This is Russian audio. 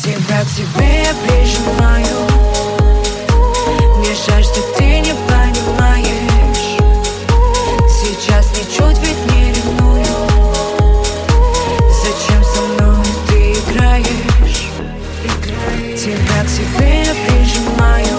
Тебя к себе я прижимаю. Мне жаль, что ты не понимаешь. Сейчас ничуть ведь не ревную. Зачем со мной ты играешь? Тебя к себе я прижимаю.